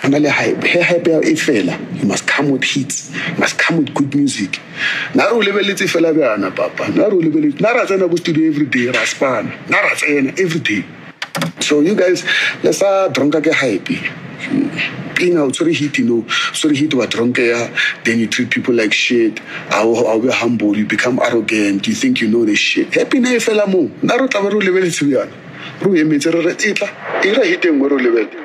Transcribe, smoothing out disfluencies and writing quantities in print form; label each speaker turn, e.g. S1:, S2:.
S1: Hype e fela. You must come with hits. You must come with good music. Naro lebeletse fela bana papa. Naro lebeletse. Nara tsena go studio every day. Raspana. Nara tsena every day. So you guys, let's drunk ke hype. Being out sorry hit, sorry hit what drunk then you treat people like shit. I'll be humble, you become arrogant, you think you know the shit. Happy na fela mo. Naro tabaru lebeletse bana. Ru emetsa re etla. Ira hiteng mo ro lebeletse.